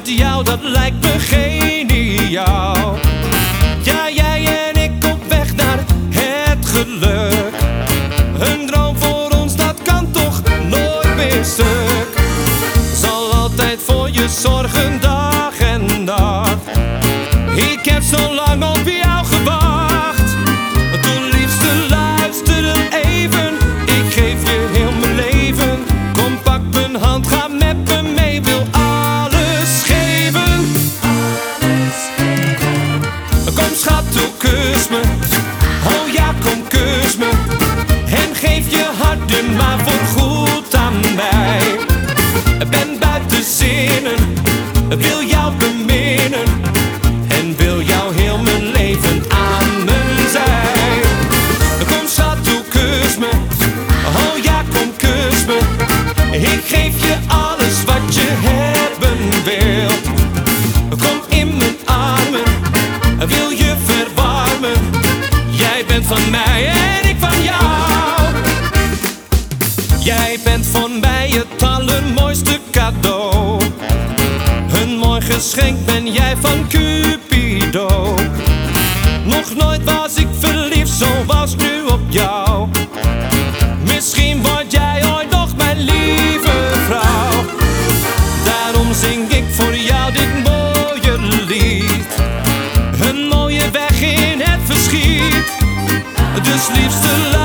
met jou, dat lijkt me geniaal. Ja, jij en ik op weg naar het geluk. Een droom voor ons, dat kan toch nooit meer stuk. Zal altijd voor je zorgen, dag en nacht. Ik heb zo lang op jou gewacht. Doe liefste, luister even. Ik geef je heel mijn leven. Kom, pak mijn hand, ga met me mee. Wil alles geven. Kom schat, toe kus me. Oh ja, kom kus me. En geef je hart maar voorgoed aan mij. Ben buiten zinnen, wil jou beminnen. En wil jou heel mijn leven aan mijn zij. Kom schat, toe kus me. Oh ja, kom kus me. Ik geef je alles wat je hebben wilt. Kom in mijn armen, wil je verwarmen. Jij bent van mij en ik van jou. Jij bent voor mij het allermooiste cadeau. Een mooi geschenk ben jij van Cupido. Nog nooit was ik verliefd zoals nu op jou. Misschien word jij ooit nog mijn lieve vrouw. Daarom zing ik voor jou dit mooie lied. Een mooie weg in het verschiet. Dus liefste